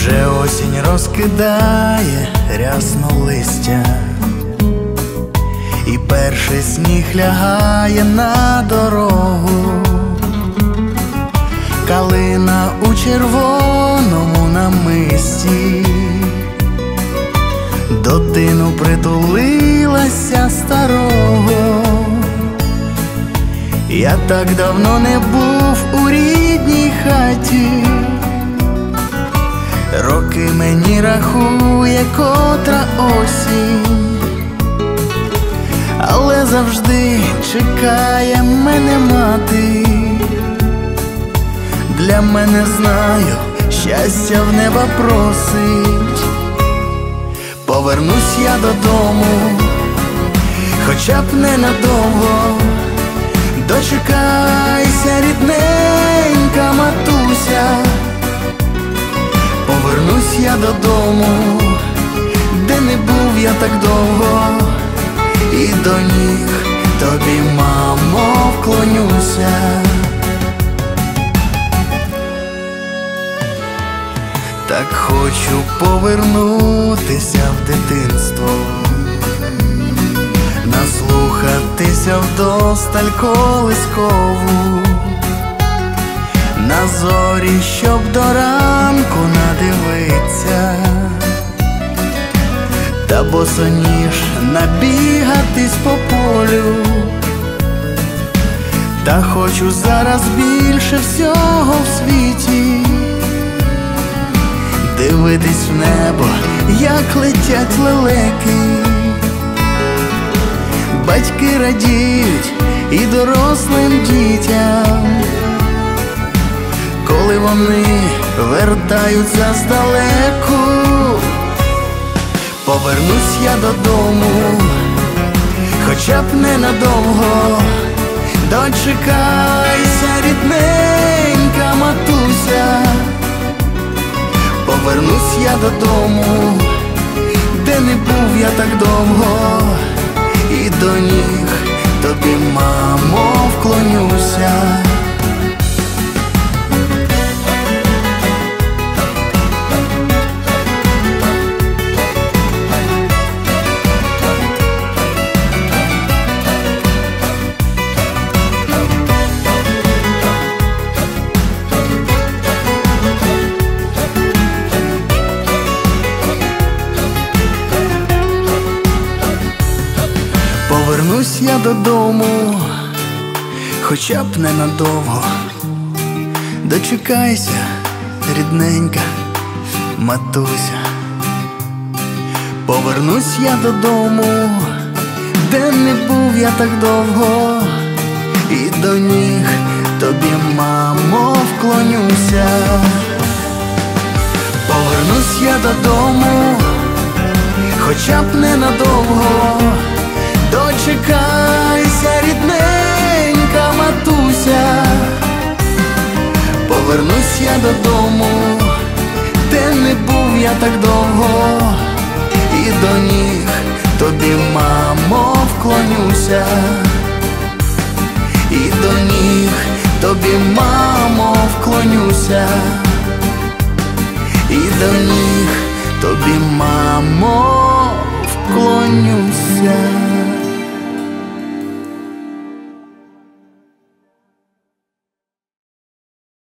Вже осінь розкидає рясно листя, і перший сніг лягає на дорогу. Калина у червоному намисті до тину притулилася старого. Я так давно не був у рідній хаті, роки мені рахує котра осінь, але завжди чекає мене мати. Для мене, знаю, щастя в неба просить. Повернусь я додому, хоча б ненадовго. Дочекайся, рідненька матуся. Повернусь я додому, де не був я так довго, і до ніг тобі, мамо, вклонюся. Так хочу повернутися в дитинство, наслухатися вдосталь колискову, на зорі, щоб до ранку надивиться, та босоніж набігатись по полю. Та хочу зараз більше всього в світі дивитись в небо, як летять лелеки. Батьки радіють і дорослим дітям, коли вони вертаються здалеку. Повернусь я додому, хоча б ненадовго. Дочекайся, рідненька матуся. Повернусь я додому, де не був я так довго, і до ніг тобі, мамо, вклонюся. Повернусь я додому, хоча б ненадовго. Дочекайся, рідненька матуся. Повернусь я додому, де не був я так довго, і до ніг тобі, мамо, вклонюся. Повернусь я додому, хоча б ненадовго. Дочекайся, рідненька матуся. Повернусь я додому, де не був я так довго, і до ніг тобі, мамо, вклонюся. І до ніг тобі, мамо, вклонюся. І до ніг тобі, мамо, вклонюся.